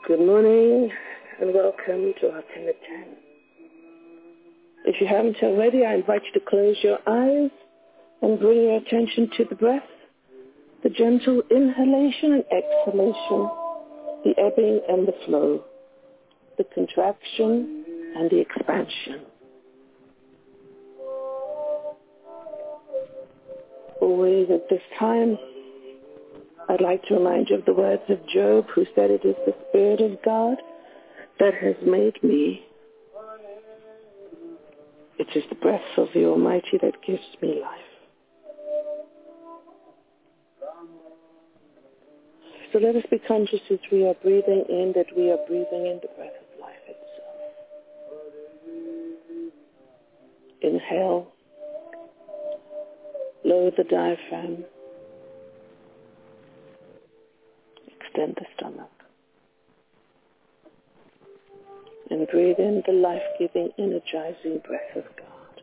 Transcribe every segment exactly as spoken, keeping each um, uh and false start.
Good morning and welcome to our ten at ten. If you haven't already, I invite you to close your eyes and bring your attention to the breath, the gentle inhalation and exhalation, the ebbing and the flow, the contraction and the expansion. Always at this time, I'd like to remind you of the words of Job, who said, "It is the Spirit of God that has made me. It is the breath of the Almighty that gives me life." So let us be conscious as we are breathing in that we are breathing in the breath of life itself. Inhale. Lower the diaphragm. Extend the stomach. And breathe in the life-giving, energizing breath of God.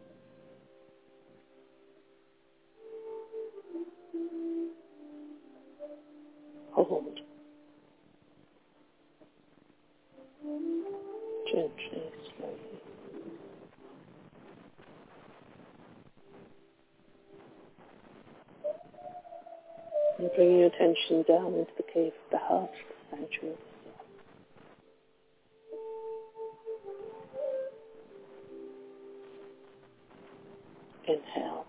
Hold. Gently, slowly. And bring your attention down into the cave of the heart, the sanctuary of the soul. Inhale.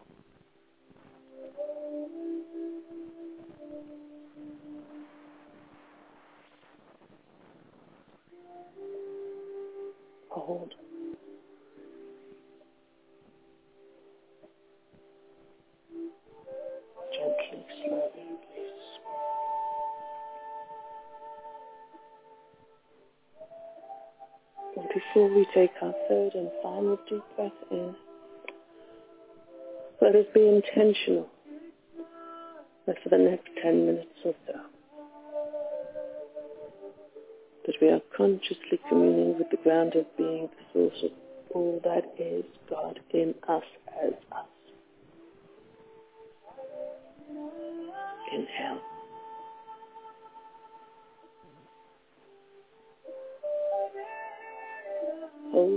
Hold. Gently, slowly, please. And before we take our third and final deep breath in, let us be intentional that for the next ten minutes or so, that we are consciously communing with the ground of being, the source of all that is God in us as us. Inhale. Hold.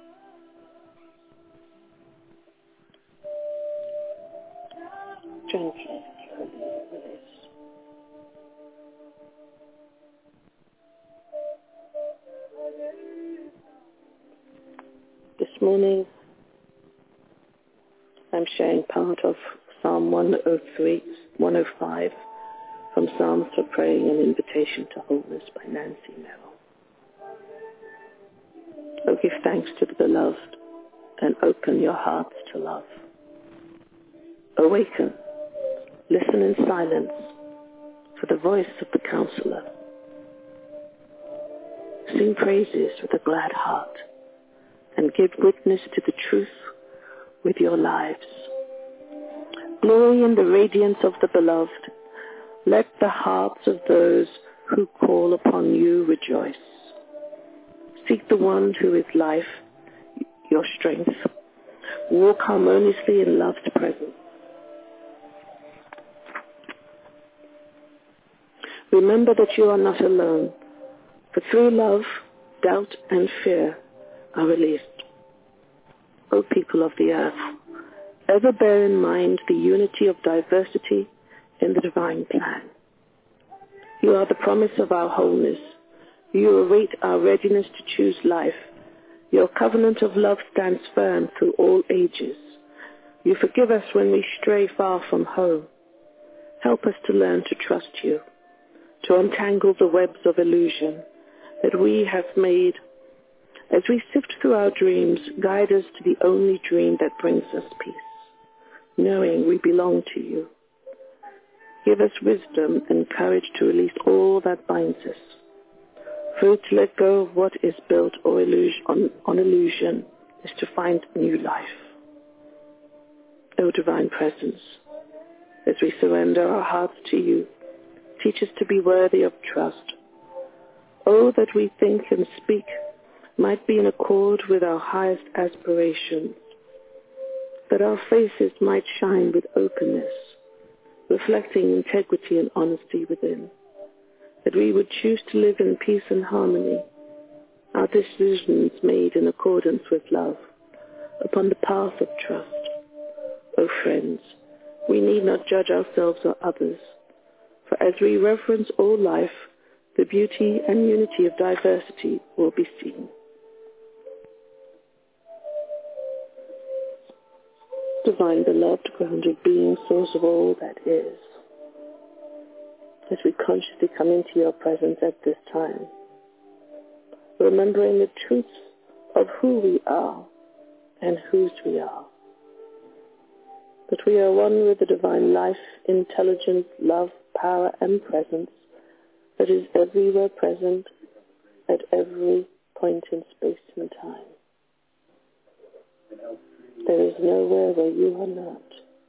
Gently, slowly release. This morning, I'm sharing part of Psalm one oh three, one oh five from Psalms for Praying an Invitation to Wholeness by Nancy Merrill. Oh, give thanks to the beloved and open your hearts to love. Awaken, listen in silence for the voice of the counselor. Sing praises with a glad heart and give witness to the truth with your lives. Glory in the radiance of the beloved. Let the hearts of those who call upon you rejoice. Seek the one who is life, your strength. Walk harmoniously in love's presence. Remember that you are not alone, for through love, doubt and fear are released. O people of the earth, ever bear in mind the unity of diversity in the divine plan. You are the promise of our wholeness. You await our readiness to choose life. Your covenant of love stands firm through all ages. You forgive us when we stray far from home. Help us to learn to trust you, to untangle the webs of illusion that we have made. As we sift through our dreams, guide us to the only dream that brings us peace, knowing we belong to you. Give us wisdom and courage to release all that binds us. For to let go of what is built or illusion, on, on illusion is to find new life. O divine presence, as we surrender our hearts to you, teach us to be worthy of trust. Oh, that we think and speak might be in accord with our highest aspirations, that our faces might shine with openness, reflecting integrity and honesty within, that we would choose to live in peace and harmony, our decisions made in accordance with love, upon the path of trust. O friends, we need not judge ourselves or others, for as we reverence all life, the beauty and unity of diversity will be seen. Divine beloved, grounded being, source of all that is, as we consciously come into your presence at this time, remembering the truths of who we are and whose we are, that we are one with the divine life, intelligence, love, power, and presence that is everywhere present at every point in space and time. There is nowhere where you are not.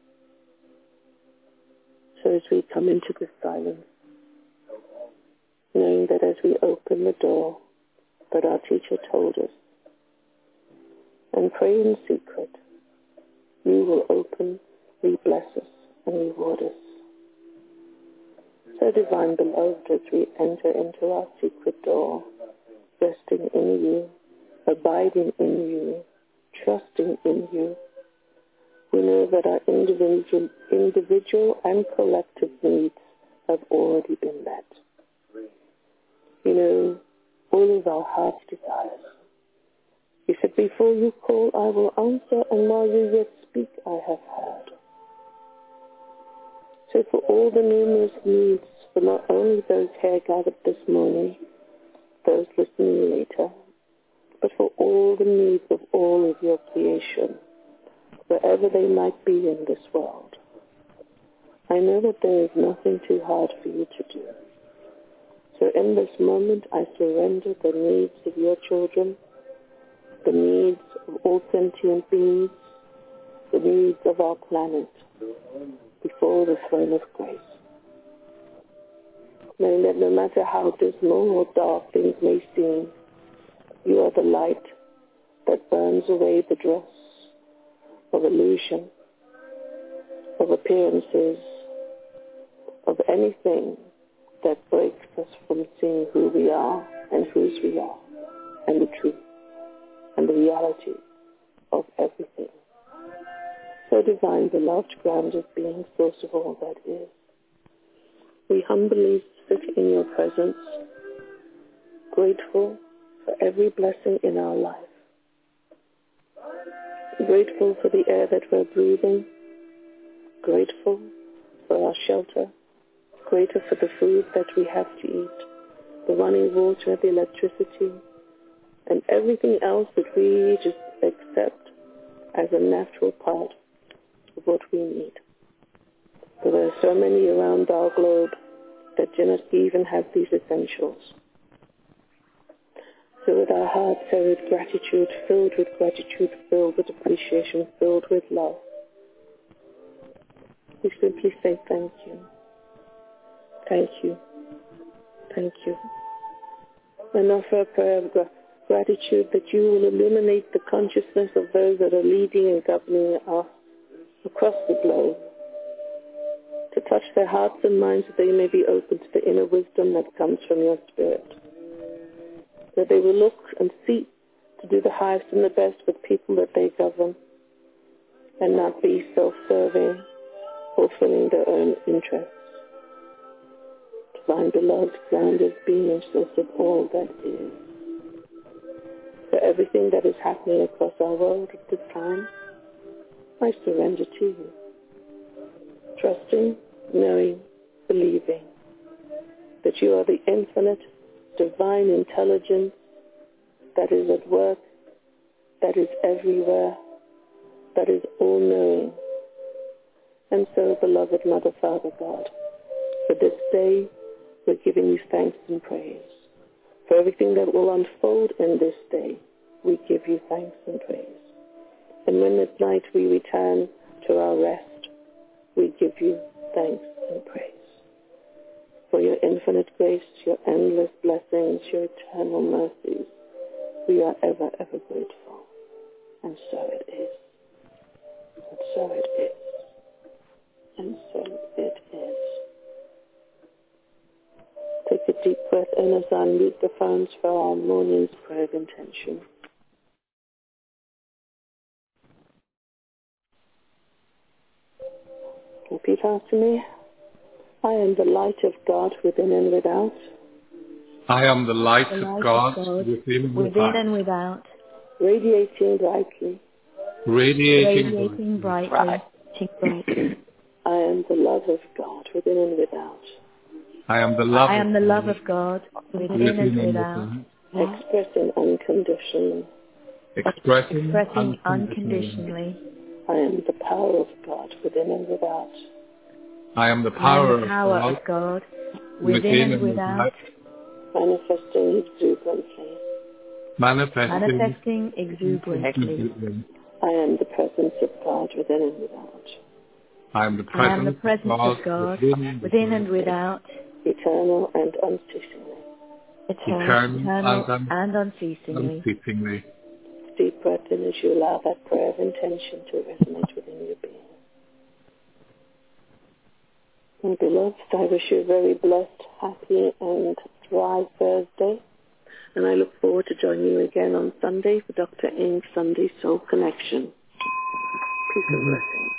So as we come into this silence, knowing that as we open the door that our teacher told us, and pray in secret, you will open, re-bless us, and reward us. So divine beloved, as we enter into our secret door, resting in you, abiding in you, trusting in you, we know that our individual, individual and collective needs have already been met. You know all of our heart's desires. You said, before you call, I will answer, and while you yet speak, I have heard. So for all the numerous needs, for not only those here gathered this morning, those listening later, but for all the needs of all of your creation, wherever they might be in this world, I know that there is nothing too hard for you to do. So in this moment, I surrender the needs of your children, the needs of all sentient beings, the needs of our planet, before the throne of grace. Knowing that no matter how dismal or dark things may seem, you are the light that burns away the dross of illusion, of appearances, of anything that breaks us from seeing who we are and whose we are, and the truth and the reality of everything. So divine, beloved, grounded being, source of all that is, we humbly sit in your presence, grateful for every blessing in our life, grateful for the air that we're breathing, grateful for our shelter, grateful for the food that we have to eat, the running water, the electricity, and everything else that we just accept as a natural part of what we need. For there are so many around our globe that do not even have these essentials. So with our hearts filled with gratitude, filled with gratitude, filled with appreciation, filled with love, we simply say thank you. Thank you. Thank you. And offer a prayer of gra- gratitude that you will illuminate the consciousness of those that are leading and governing us across the globe, to touch their hearts and minds that they may be open to the inner wisdom that comes from your spirit, that they will look and seek to do the highest and the best with people that they govern, and not be self-serving, fulfilling their own interests. Divine, beloved, grounded being, source of all that is, for everything that is happening across our world at this time, I surrender to you, trusting, knowing, believing that you are the infinite, divine intelligence that is at work, that is everywhere, that is all-knowing. And so, beloved Mother, Father, God, for this day, we're giving you thanks and praise. For everything that will unfold in this day, we give you thanks and praise. And when at night we return to our rest, we give you thanks and praise. For your infinite grace, your endless blessings, your eternal mercies, we are ever, ever grateful. And so it is. And so it is. And so it is. Take a deep breath in as I mute the phones for our morning's prayer of intention. Repeat after me. I am the light of God within and without. I am the light, The of, light God of God within and within without. and without, Radiating brightly. Radiating, radiating brightly. brightly, brightly. I am the love of God within and without. I am the love I of am the love God of God within within and and without, without. Expressing unconditionally. Expressing, expressing unconditionally. unconditionally. I am the power of God within and without. I am the I am power, the power of of God God within within and and without, without. Manifesting exuberantly. Manifesting, manifesting exuberantly. exuberantly. I am the presence of God within and without. I am the I am the presence of presence God of God within and within and without. without, Eternal and unceasingly. Eternal eternal and and unceasingly. unceasingly. Deep breath in as you allow that prayer of intention to resonate within your being. My beloved, I wish you a very blessed, happy and thrive Thursday. And I look forward to joining you again on Sunday for Doctor Ing's Sunday Soul Connection. Peace and blessings.